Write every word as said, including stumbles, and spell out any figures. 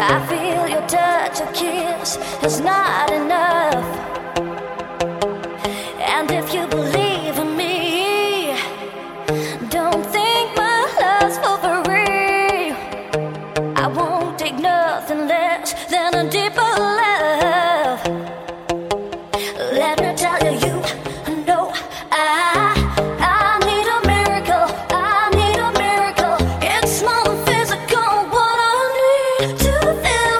I feel your touch, a kiss is not enough. And if you believe in me, don't think my love's for free. I won't take nothing less than a deeper love. Let me tell you, you know I, I need a miracle. I need a miracle. It's more than physical. What I need to feel